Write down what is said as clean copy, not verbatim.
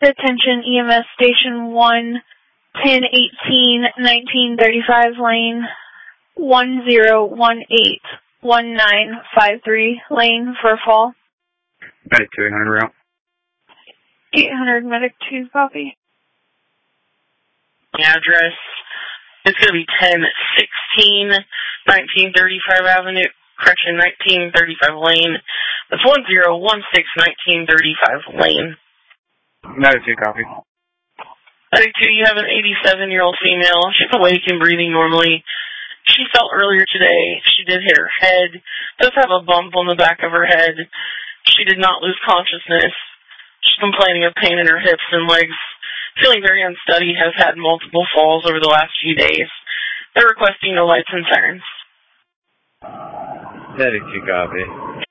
Attention EMS Station 1, 1018, 1935 lane, 1018-1953 lane for a fall. Medic 2, 800 route. 800 Medic 2, copy. The address is going to be 1016 1935 Avenue, correction, 1935 lane. That's 1016 1935 lane. Medic 2, copy. Medic 2, you have an 87-year-old female. She's awake and breathing normally. She fell earlier today. She did hit her head. Does have a bump on the back of her head. She did not lose consciousness. She's complaining of pain in her hips and legs. Feeling very unsteady, has had multiple falls over the last few days. They're requesting no lights and sirens. Medic 2, copy.